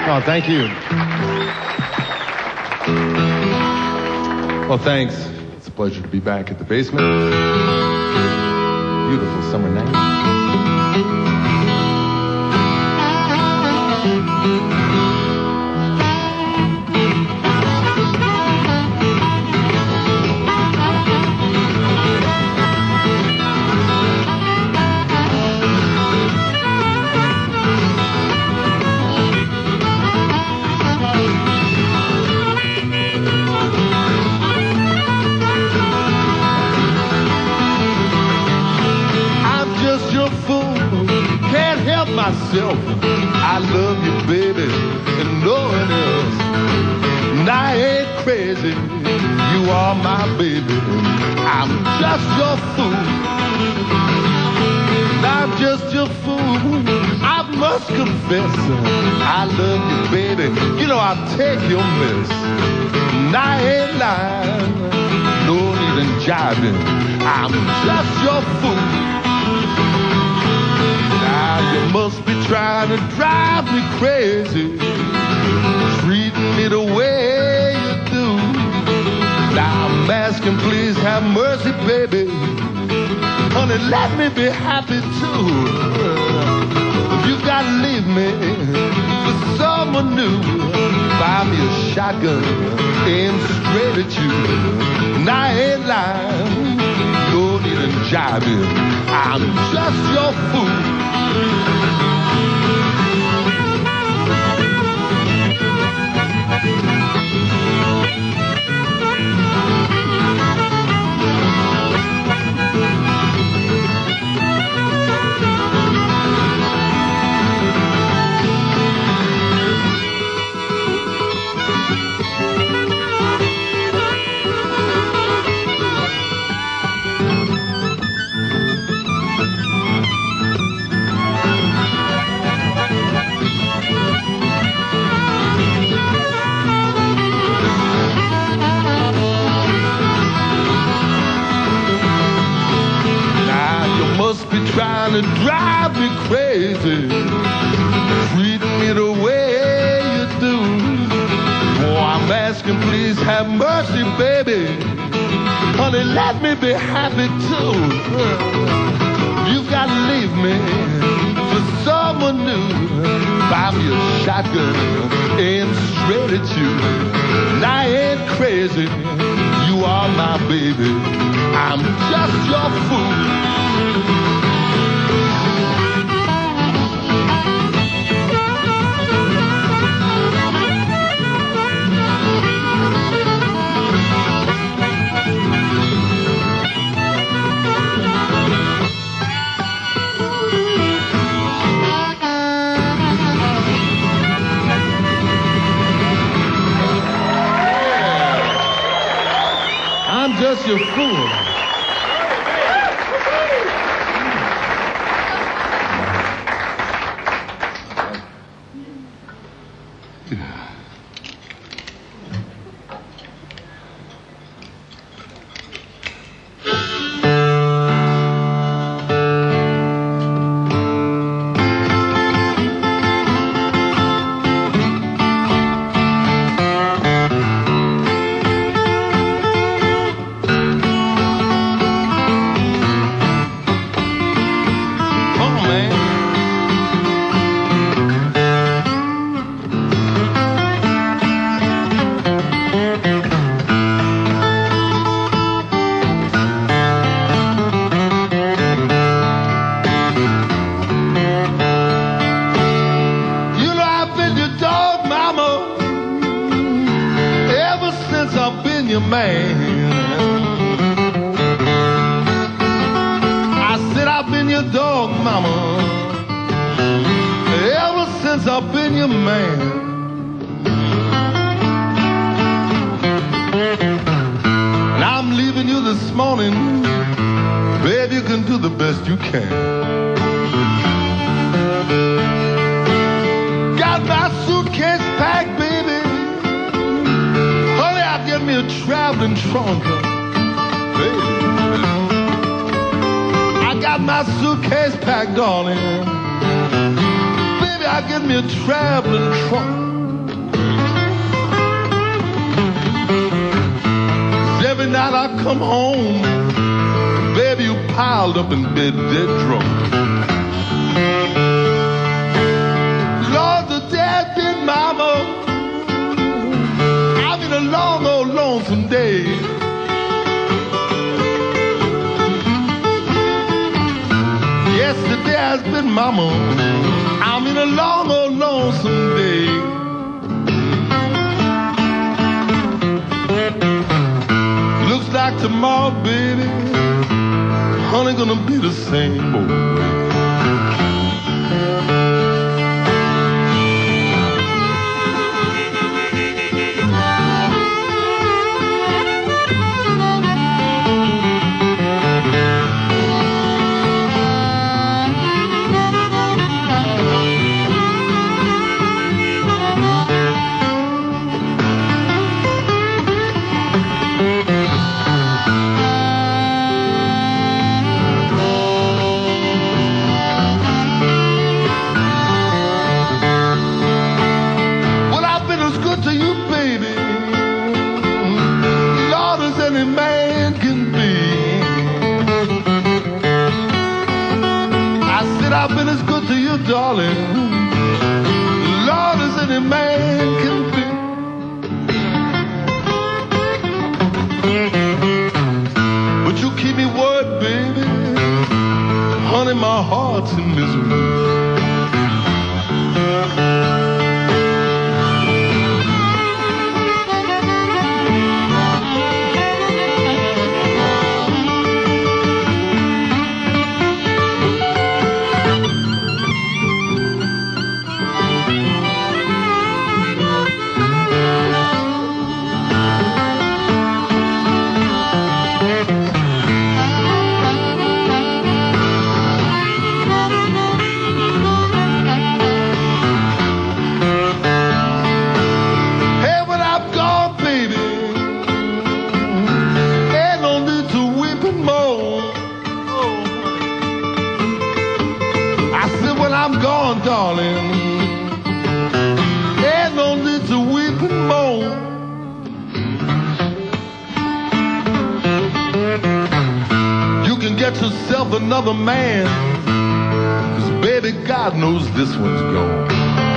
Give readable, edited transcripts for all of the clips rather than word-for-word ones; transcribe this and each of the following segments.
Oh, thank you. Well, thanks. It's a pleasure to be back at the basement. Beautiful summer night. Myself, I love you, baby, and no one else. And I ain't crazy, you are my baby. I'm just your fool. And I'm just your fool. I must confess, I love you, baby. You know I'll take your mess. And I ain't lying, no need in jiving. I'm just your fool. You must be trying to drive me crazy, treating me the way you do. Now I'm asking, please have mercy, baby. Honey, let me be happy too. You gotta leave me for someone new. Buy me a shotgun, aim straight at you. And I ain't lying, no need in jiving. I'm just your fool. Trying to drive me crazy, treating me the way you do. Oh, I'm asking, please have mercy, baby. Honey, let me be happy too. You've got to leave me for someone new. Buy me a shotgun, aim straight at you. And I ain't crazy, you are my baby. I'm just your fool. I'm just your fool. I said I've been your dog, mama, ever since I've been your man. And I'm leaving you this morning, babe, you can do the best you can. Got my suitcase packed, baby. Honey, I'll get me a traveling trunk, baby. I got my suitcase packed, darling. Baby, I'll get me a traveling trunk. night I come home, baby, you piled up in bed, dead drunk. Lord, the dead mama, I've been a long, old, lonesome day. Yesterday has been mama, I'm in a long, old, lonesome day. Looks like tomorrow, baby, honey, gonna be the same old way. I've been as good to you, darling, Lord, as any man can be. But you keep me worried, baby, honey, my heart's in misery. Darling, there's no need to weep and moan. You can get yourself another man, 'cause baby, God knows this one's gone.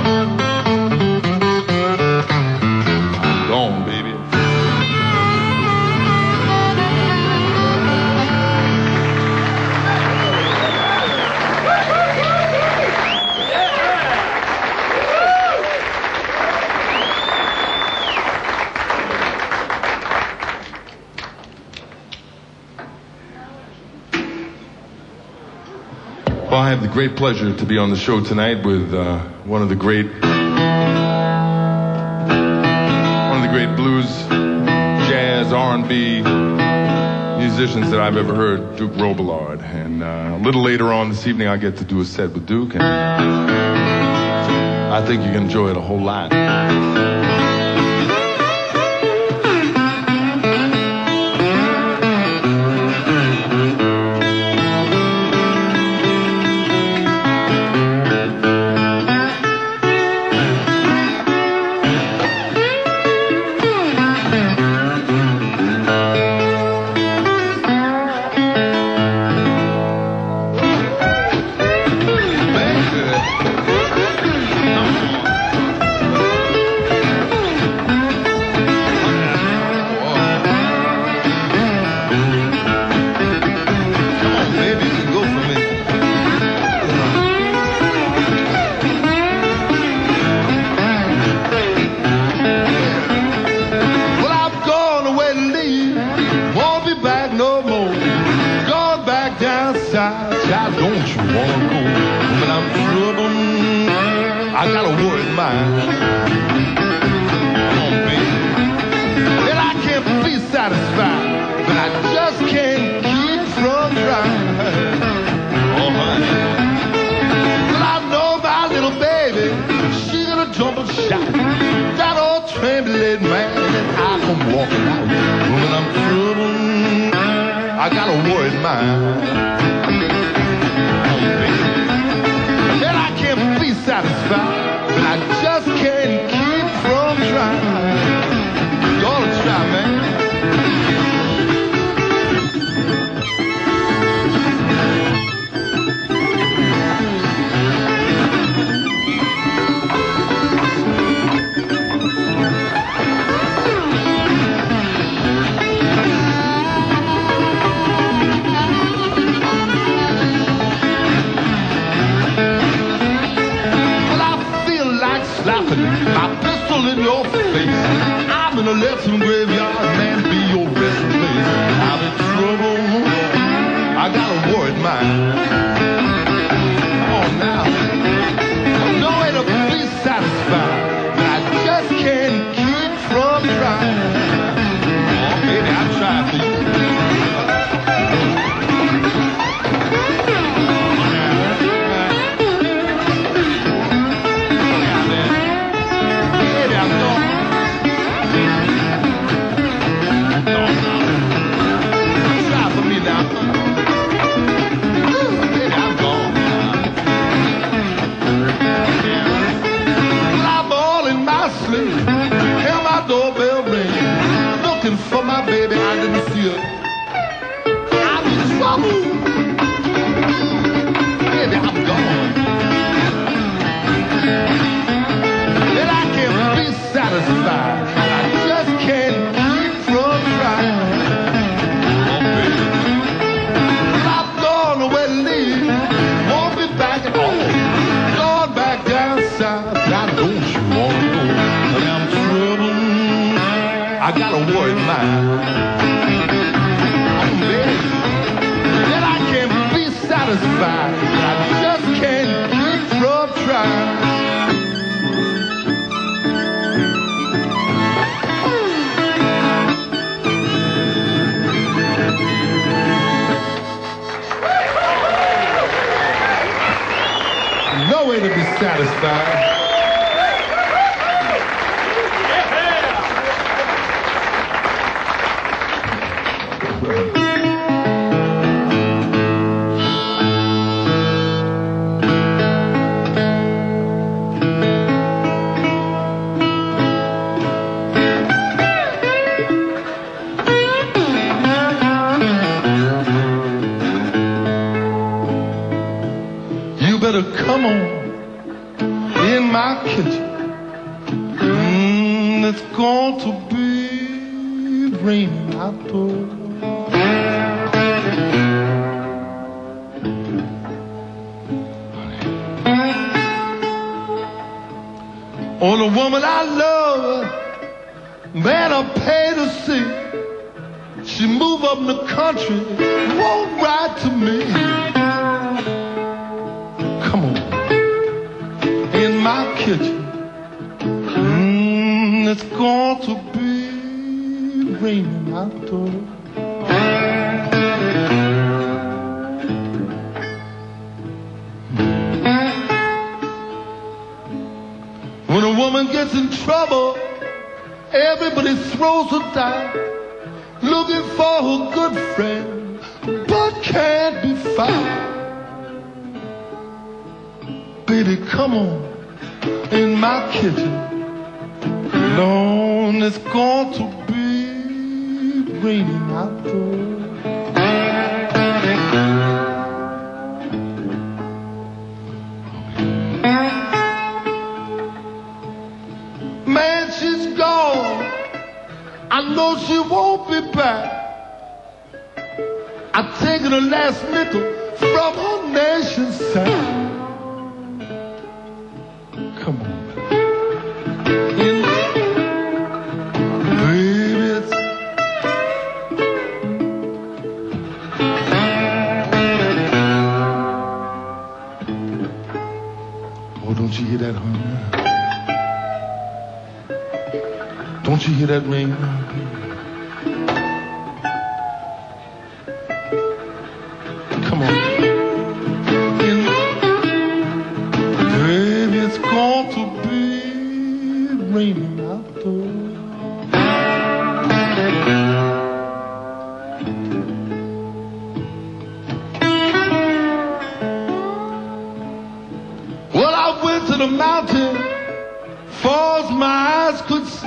I'm gone, baby. Well, I have the great pleasure to be on the show tonight with one of the great blues, jazz, R&B musicians that I've ever heard, Duke Robillard. And a little later on this evening, I get to do a set with Duke, and I think you can enjoy it a whole lot. Child, don't you wanna go? When I'm troubled, I got a worried mind. Come on, baby. And I can't be satisfied, but I just can't keep from trying. Oh, honey. Well, I know my little baby, she gonna jump and shout. That old trembling man, and I come walking out. When I'm troubled, I got a worried mind. And I can't be satisfied, but I just can't keep from trying. You ought to try, man. My pistol in your face. I'm in a lesson graveyard, man, be your resting place. I'm in trouble. I got a worried mind. Come on now. No way to be satisfied. But I just can't keep from trying. Oh, baby, I tried for you. For my baby, I didn't see her. I'm in trouble. Baby, I'm gone. And I can't be satisfied. I just can't keep from trying. Oh, baby. I'm gone away to leave. Won't be back at all. Going back down south. Now don't you want to go? I'm trouble. I got a worried mind. Oh, baby. And I can't be satisfied. I just can't keep from trying. No way to be satisfied. Come on in my kitchen. It's going to be raining outdoors. Oh, the woman I love, man, I pay to see. She move up in the country, won't ride to me. Come on, in my kitchen. It's going to be raining outdoors. When a woman gets in trouble, everybody throws her down, looking for her good friend, but can't be found. Baby, come on in my kitchen. Lord, it's going to be raining outdoors. Man, she's gone. I know she won't be back. I've taken the last nickel from her nation's side. Come on. Baby, it's... Oh, don't you hear that humming? Don't you hear that ring? Come on. Baby, it's going to be raining outdoors. Well, I went to the mountain, far as my eyes could see.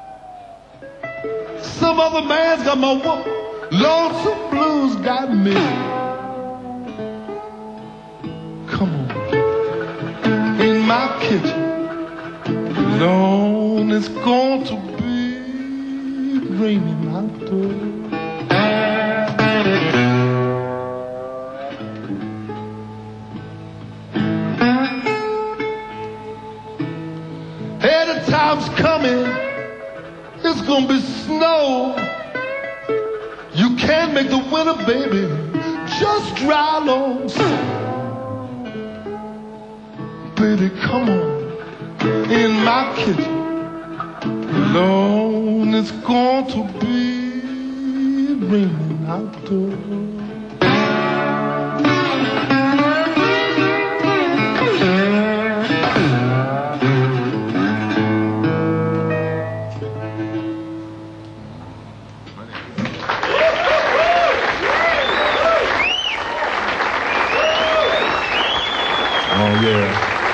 Some other man's got my woman, lonesome blues got me. Come on, in my kitchen, Lord, it's going to be raining outdoors. Wintertime's coming. It's gonna be snow. You can't make the winter, baby. Just dry along. Baby, come on in my kitchen. Alone, it's going to be raining outdoors. Oh, yeah.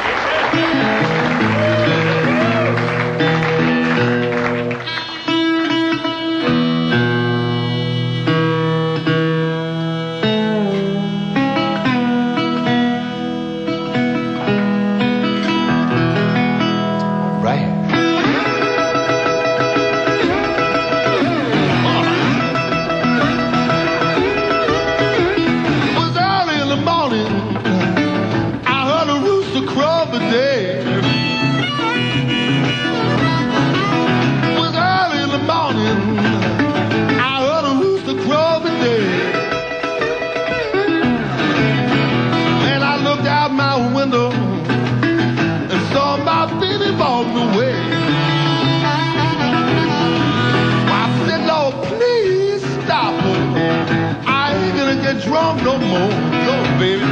Drunk no more, no baby.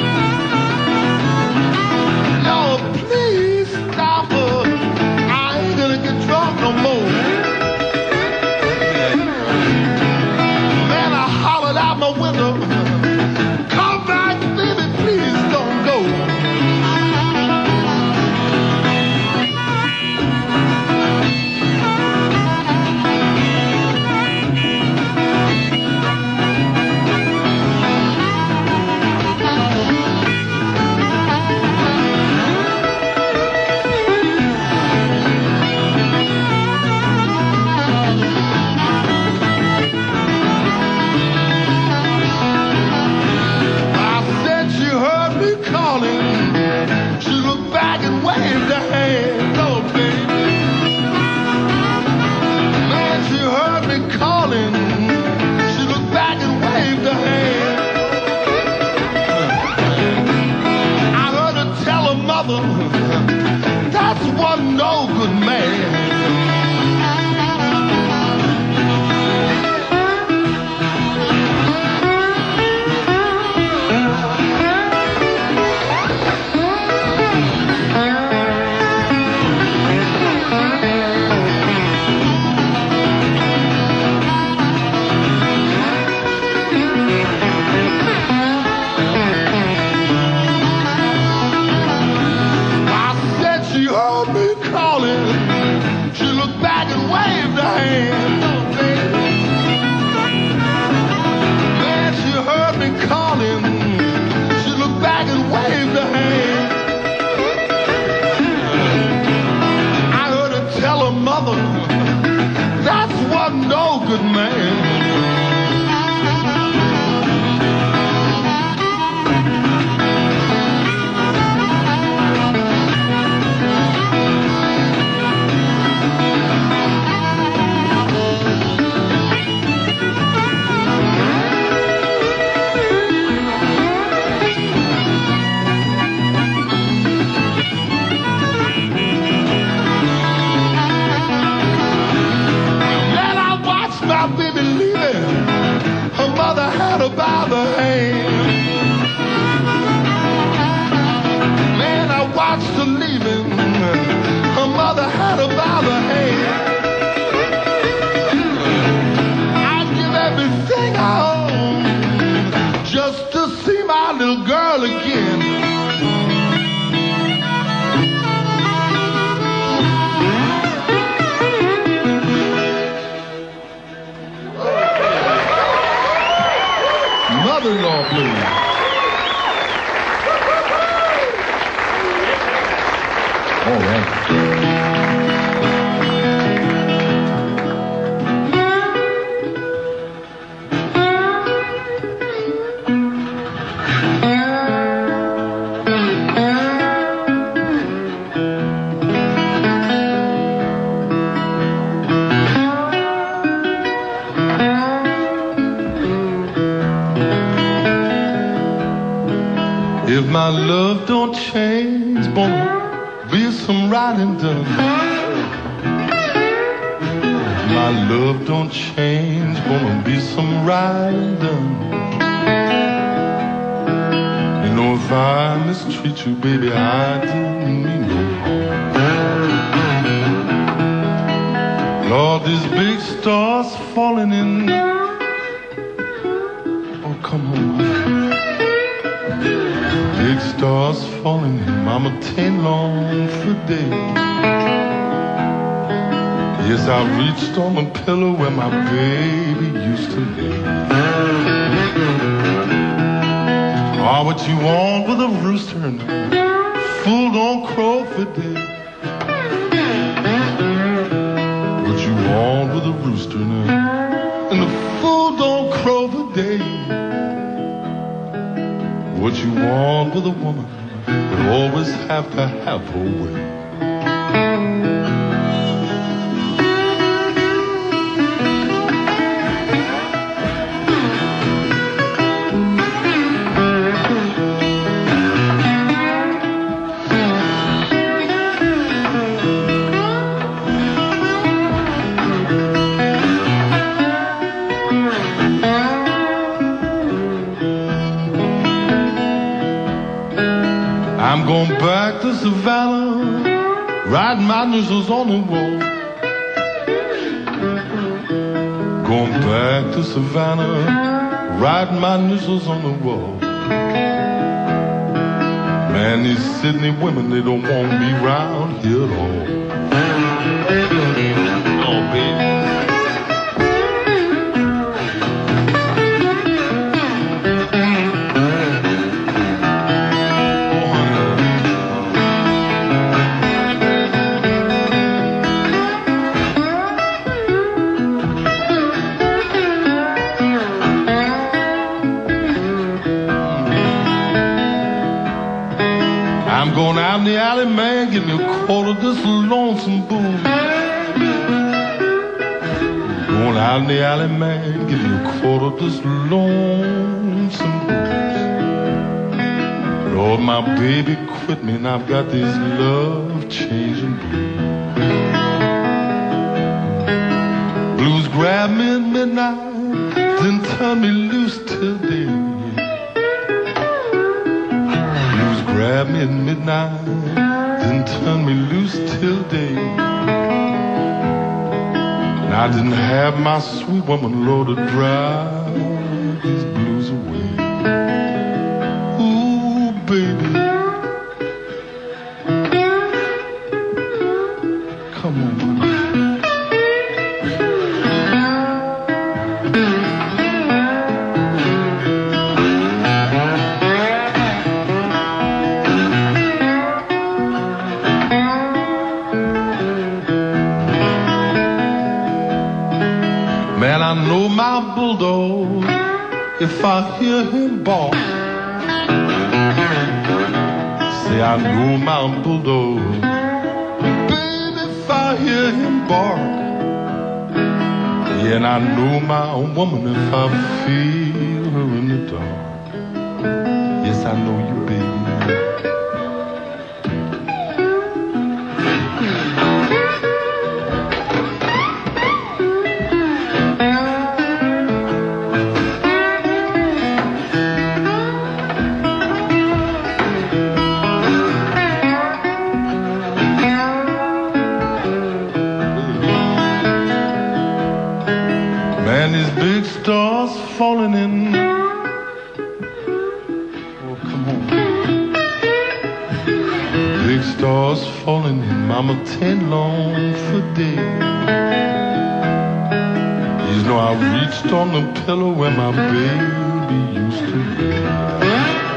Lord, please stop her. I ain't gonna get drunk no more. Man, I hollered out my window. Come back, baby, please don't go. That's one no good man. That's one no good man. By the hand. Man, I watched her leaving. Her mother had her by the hand. I'd give everything I own just to see my little girl again. Mother-in-law blues. All right. some riding done. My love don't change, gonna be some riding done. You know if I mistreat you, baby, I didn't mean no harm. Lord, these big stars falling in. Oh, come on, mama. Big stars falling in, mama, tain't long for day. Yes, I reached on the pillow where my baby used to lay. Ah, what you want with a rooster and fool don't crow for day. What you want with a rooster now, and the fool don't crow for day. What you want with a woman would always have to have her way. I'm going back to Savannah, riding my initials on the wall. Going back to Savannah, riding my initials on the wall. Man, these Sydney women, they don't want me round here at all. Oh, baby. I'm going out in the alley, man, give me a quarter of this lonesome booze. Going out in the alley, man, give me a quarter of this lonesome booze. Lord, my baby quit me and I've got these love-changing blues. Blues grab me at midnight, then turn me loose till day. Grab me at midnight, then turn me loose till day. And I didn't have my sweet woman, Lord, to drive these blues away. Ooh, baby, come on, mama. Man, I know my bulldog if I hear him bark. Say I know my bulldog, baby, if I hear him bark. Yeah, and I know my woman if I feel her in the dark. Yes, I know you, baby. Man, these big stars falling in. Oh, come on. Big stars falling in. Mama, tain't long for day. You know I reached on the pillow where my baby used to lay.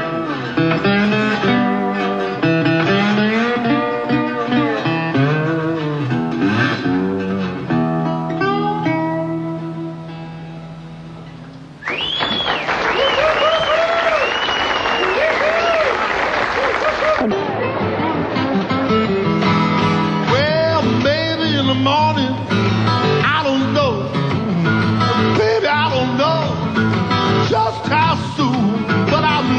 Morning, I don't know, baby, I don't know just how soon, but I'm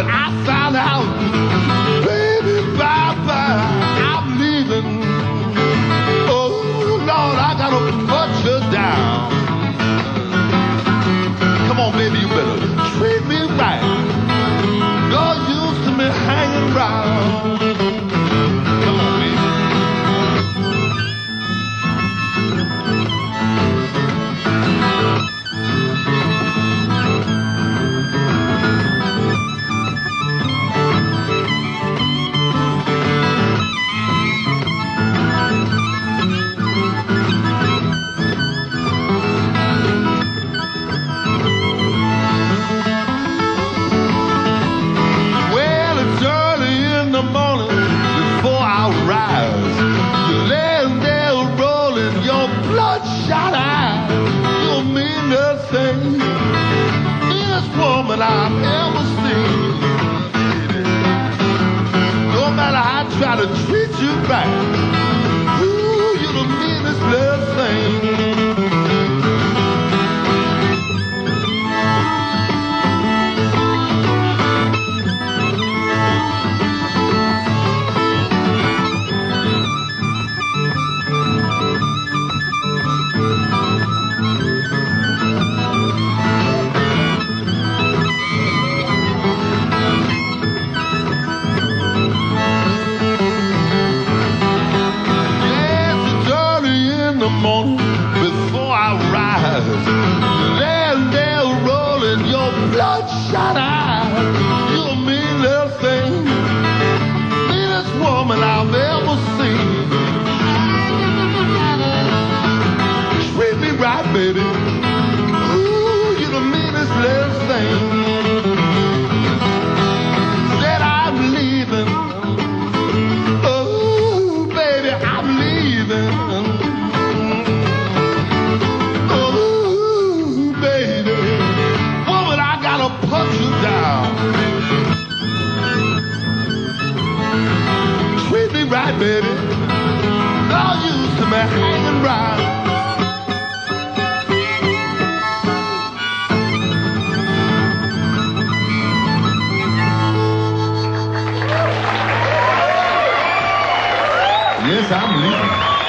But I found out, baby, bye-bye, I'm leaving. Oh, Lord, I gotta put you down. Come on, baby, you better treat me right. No use to me hanging around. Come on, baby. Woman I've ever seen. No matter how I try to treat you right, ooh, you're the meanest little thing. Before I rise, laying there rolling your bloodshot eyes. You're a mean little thing, meanest woman I've ever seen. Treat me right, baby. Ooh, you're the meanest little thing. Said I'm leaving. Oh, baby, I'm leaving. Put you down. Treat me right, baby. No use to me hanging around. Yes, I'm leaving.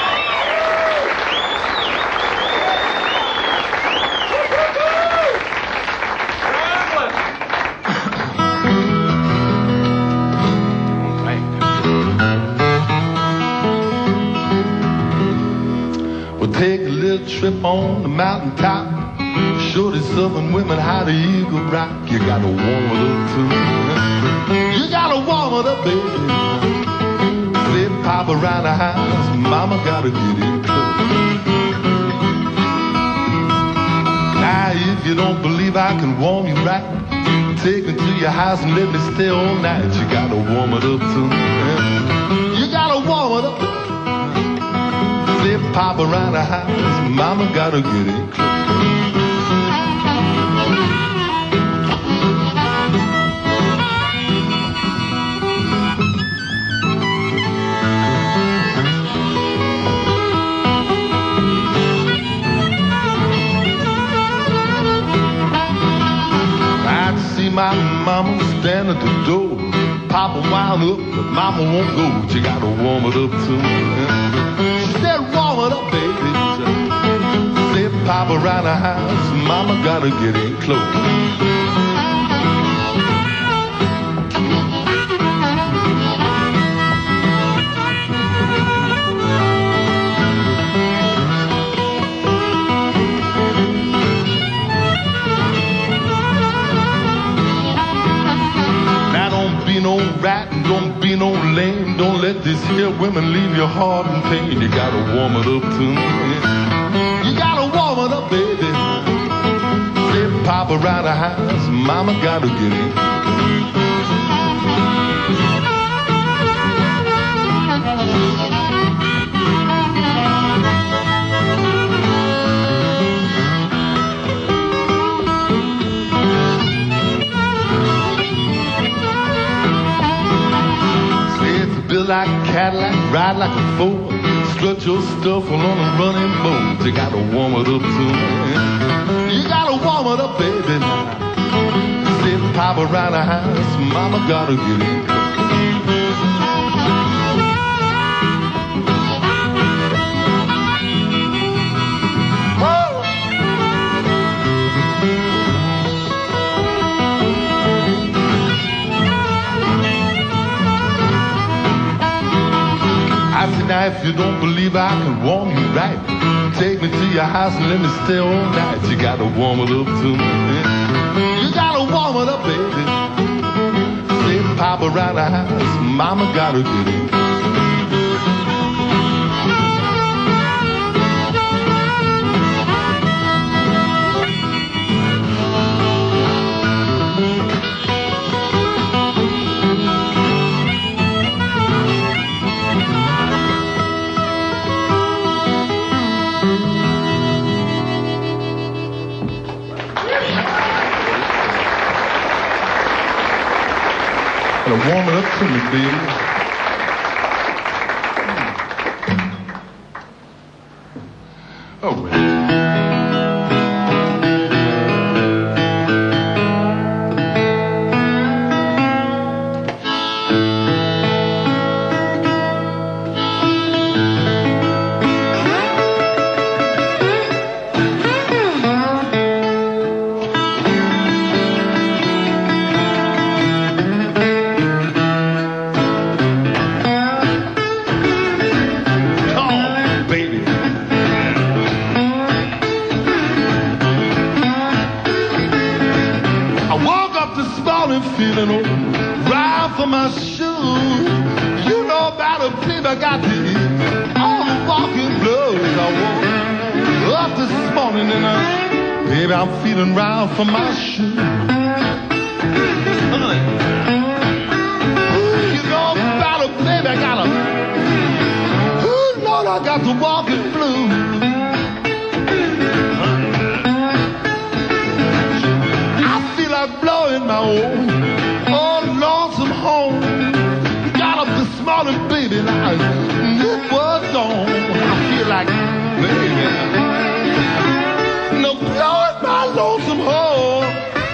Take a little trip on the mountaintop. Show the southern women how the eagle rock. You gotta warm it up too. You gotta warm it up, baby. Say pop around the house, mama gotta get in close. Now if you don't believe I can warm you right, take me to your house and let me stay all night. You gotta warm it up too. You gotta warm it up. Pop around the house, mama gotta get in close. I'd see my mama stand at the door. Papa wound up, but mama won't go. But you gotta warm it up too. She said, warm it up, baby. Say, pop around the house, mama gotta get in close. No rat and don't be no lame. Don't let this here women leave your heart in pain. You gotta warm it up too. You gotta warm it up, baby. Say pop around the house, mama gotta get in. Like a Cadillac, ride like a Ford, strut your stuff on a running boat. You gotta warm it up too. You gotta warm it up, baby. Say Pop around the house, mama gotta get it. I said, now if you don't believe I can warm you right, take me to your house and let me stay all night. You gotta warm it up to me. You gotta warm it up, baby. Say, pop around the house, mama gotta get it. Warm it up to me, baby. Oh, well. Feeling old, ride for my shoes. You know about a baby, I got the all the walking blues. I woke up this morning and baby, I'm feeling round for my shoes. You know about a baby, I got a Lord, I got the walking blues. I feel like blowing my own. Got up this morning, baby, now it was gone. I feel like, baby, no blowing my lonesome home.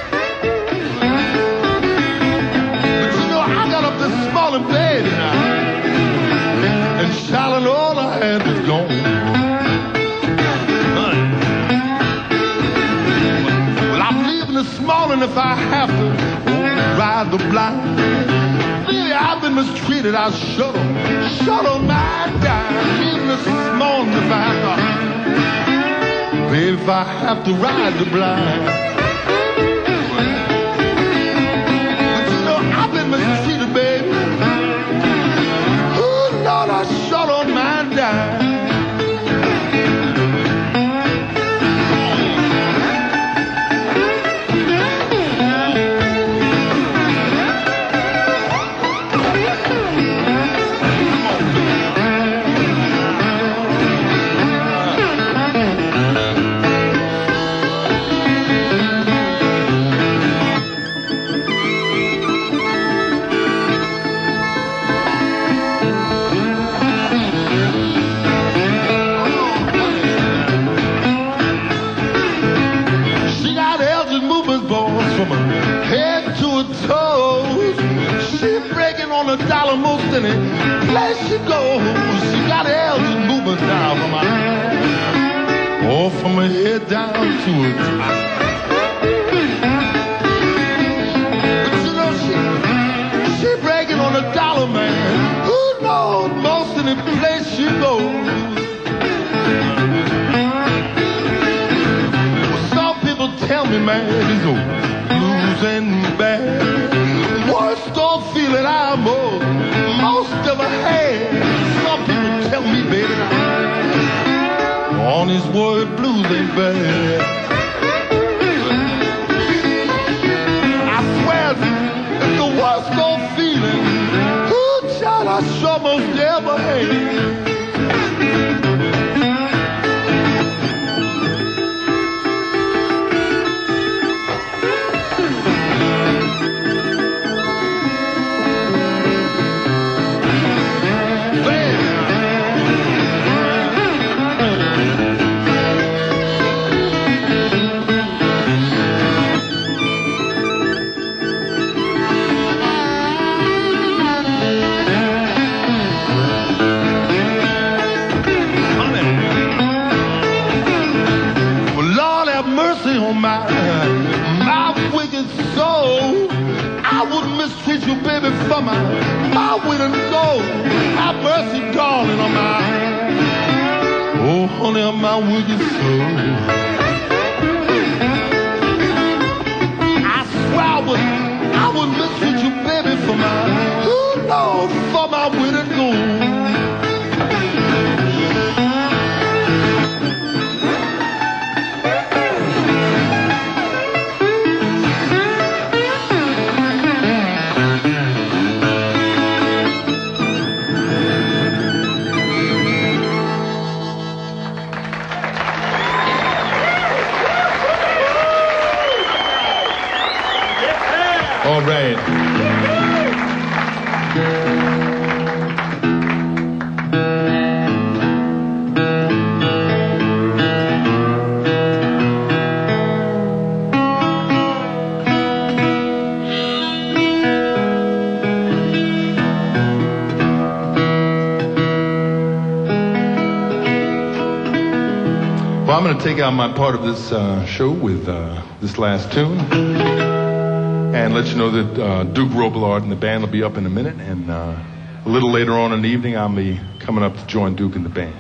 But you know, I got up this morning, baby, now, and Charlotte, all I had was gone. Well, I'm leaving this morning if I have to ride the blind. I've been mistreated, I'll shut on my dime. Even this morning if I have to, baby, if I have to ride the blind. But you know, I've been mistreated, baby. Oh, Lord, I shut on my dime. A dollar most any place she goes. She got Elgin moving down from her, oh, from her head down to her top. But you know she bragging on a dollar, man. Who knows most any place she goes? Well, some people tell me, man, it's old blues and bad. Worst don't feel it, I'm old. Most of a had. Some people tell me, baby, on his word blues ain't bad. I swear, it's the worst don't feel it. Ooh, child, I sure most ever had. I wouldn't mistreat you, baby, for my wit and gold. Have mercy, darling, on my, oh, honey, on my wicked soul. I swear I wouldn't mistreat you, baby, for my, oh, Lord, for my wit and gold. All right. Well, I'm going to take out my part of this show with this last tune. And let you know that Duke Robillard and the band will be up in a minute. And a little later on in the evening, I'll be coming up to join Duke and the band.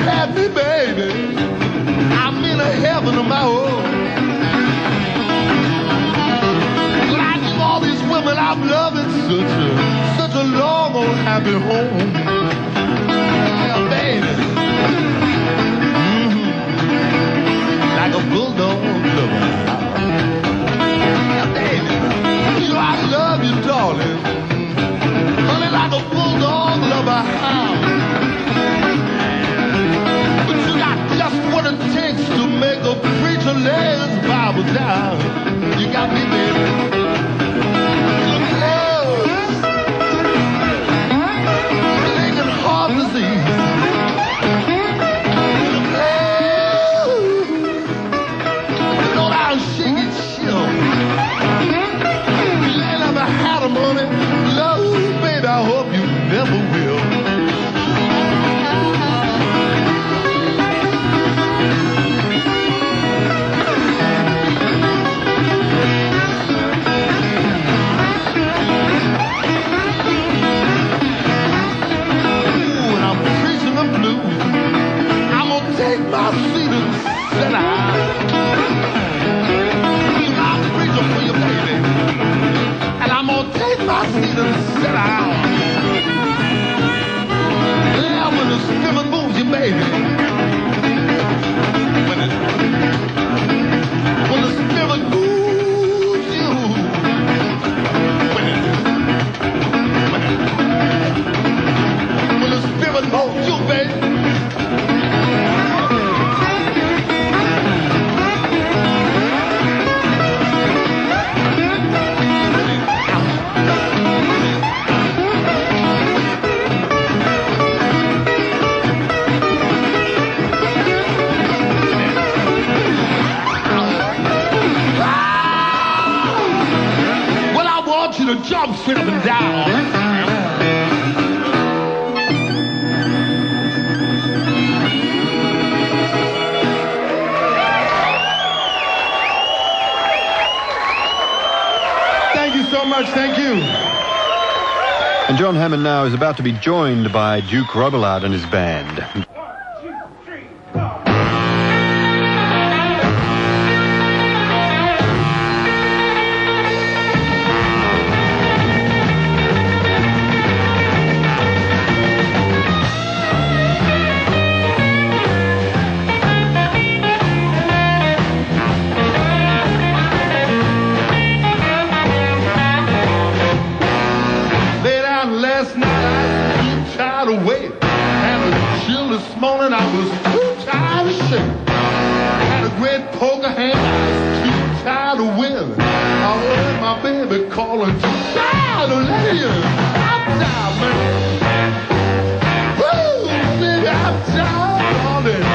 had me, baby. I'm in a heaven of my own. Like all these women I'm loving, such a long old happy home. Yeah, baby. Like a bulldog lover. Yeah, baby. You know I love you, darling. Honey, like a bulldog lover. But you got just what it takes to make a preacher lay his Bible down. You got me, baby. Look close. Singing heart disease. Look close. You know I'll shake it chill. You ain't never had a money. Love, baby, I hope you never will. Take my seat and sit down. I'll preach for you, baby. And I'm gonna take my seat and sit down. Yeah, when the spirit moves you, baby. When the spirit moves you. When the spirit moves you, baby. To jump straight up and down. Thank you so much. Thank you. And John Hammond now is about to be joined by Duke Robillard and his band. Last night I was too tired to wait. And the chill this morning I was too tired to shake. Had a great poker hand, I was too tired to win. I heard my baby calling, too tired to let you. I'm tired, man. Woo, baby, I'm tired, darling.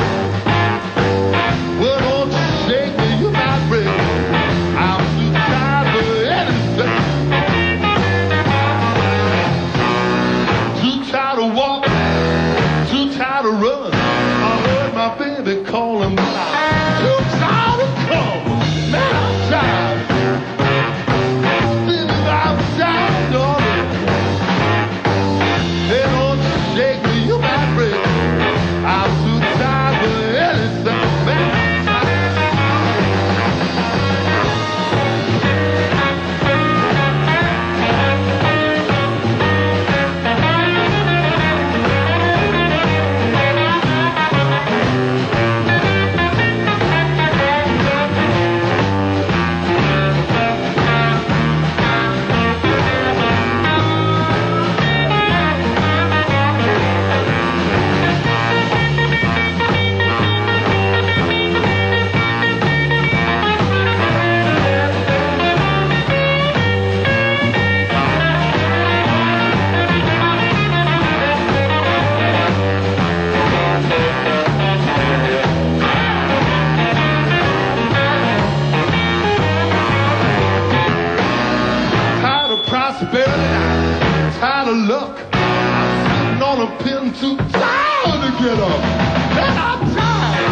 Well, don't shake me, you my baby. I'm too tired for anything. Tired to walk, too tired to run. I heard my baby calling, but I'm too tired to come. Man, I'm tired. Baby, I'm tired, darling. They don't shake me, you my baby. I'm too tired for anything. Man, I'm tired of luck. I'm sitting on a pin, too tired to get up. Man, I'm tired.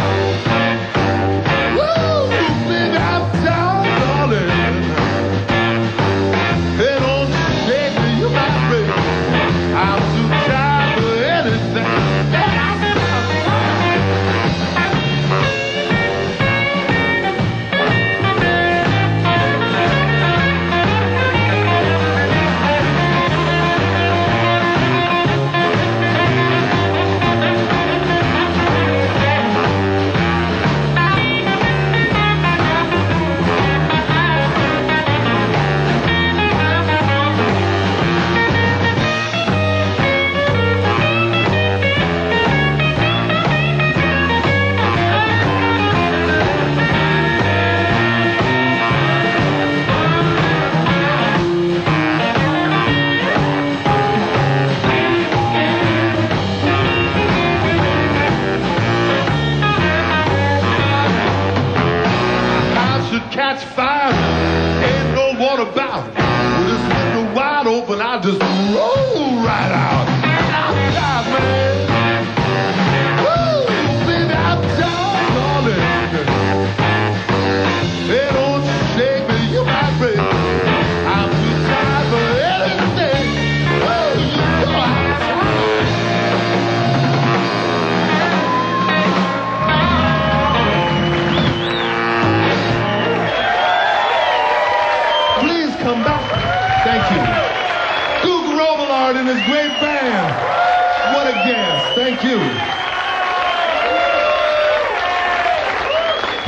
Woo, baby, I'm tired, darling. They don't shake me, you my baby. I'm too tired for anything. Man, I'm tired.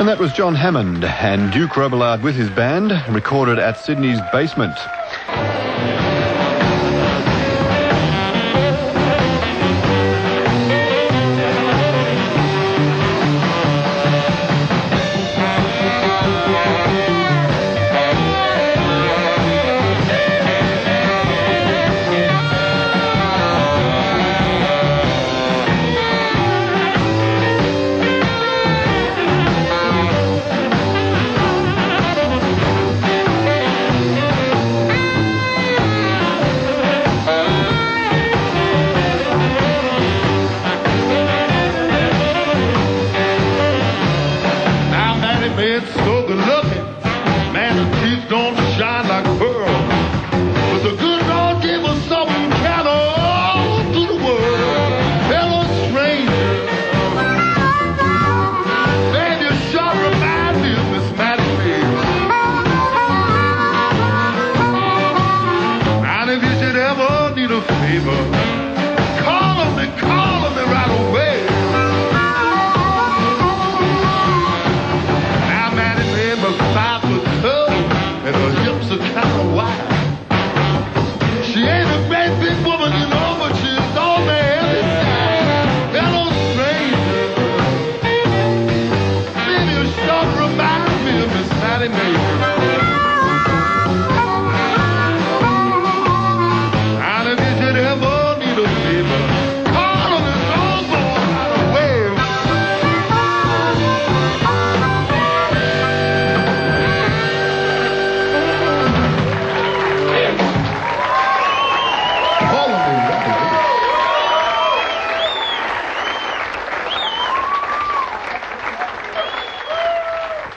And that was John Hammond and Duke Robillard with his band, recorded at Sydney's Basement.